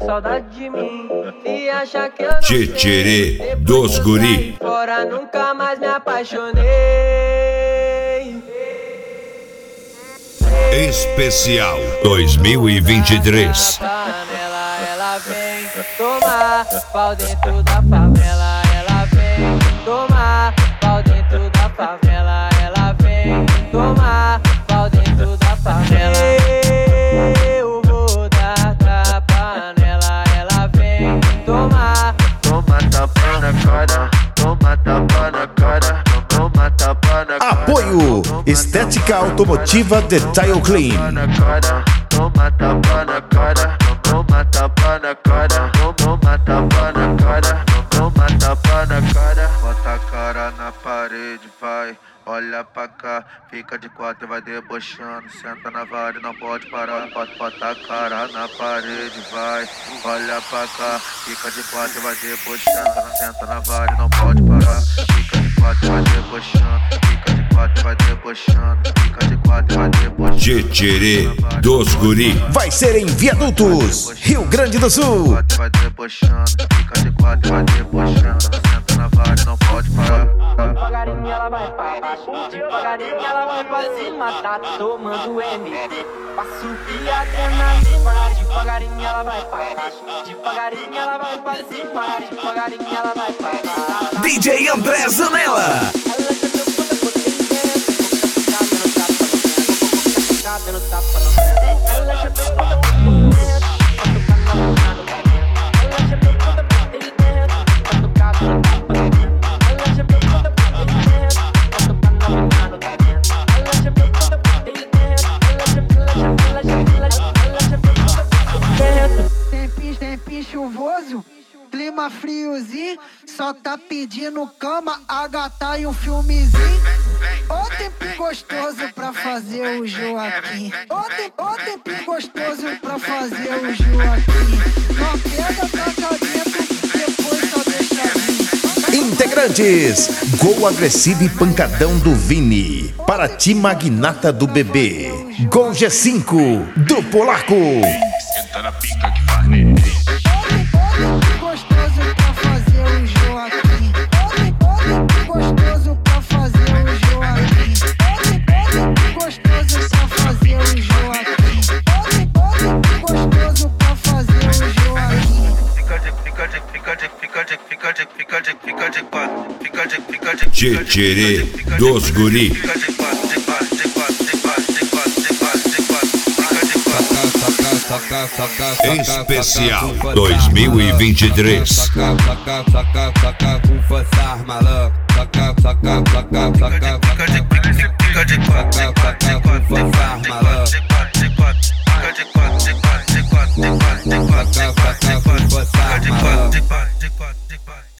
saudade de mim e acha que eu não Tchê dos guri. fora nunca mais me apaixonei. Especial 2023. Panela, ela vem tomar pau dentro da favela. Ela vem tomar pau dentro da favela. Ela vem tomar pau dentro da favela. Eu vou dar tapa nela. Ela vem tomar. Toma tapa na cara, toma tapa na cara, toma tapa na cara. Apoio Estética Automotiva Detail Clean. Toma tapa na cara, toma tapa na cara, toma tapa na cara, toma tapa na cara. Bota a cara na parede, vai. Olha pra cá, fica de quatro e vai debochando. Senta na vara e não pode parar. Bota a cara na parede, vai. Olha pra cá, fica de quatro e vai debochando. Senta na vara e não pode parar. Fica de quatro e vai debochando. Fica de quatro e vai debochando. Fica de quatro e vai debochando. Tchê dos guri. Vai ser em Viadutos, Rio Grande do Sul. Vai debochando, fica de quatro e vai debochando. Senta na vara e não pode parar. Devagarinho ela vai pra baixo, devagarinho ela vai pra cima, tá tomando M. Pra subir a adrenalina, devagarinho ela vai pra baixo, devagarinho ela vai pra cima, devagarinho ela vai pra baixo. DJ André Zanella. Tempinho chuvoso, clima friozinho, só tá pedindo cama, a gata e um filmezinho. Ô tempo gostoso pra fazer o Joaquim. Ô tempo gostoso pra fazer o Joaquim. Não pega, taca dentro, depois só deixa vir. Integrantes: Gol Agressivo e Pancadão do Vini. Paraty Magnata do Bebê. Gol G5 do Polaco. Senta na pica que faz neném. Gostoso pra fazer o Joaquim. Gostoso pra fazer o Joaquim. Gostoso pra fazer o Joaquim. Gostoso pra fazer o Joaquim. Tchê dos guri. Especial 2023. Saca com força malandro. Saca com força malandro. Saca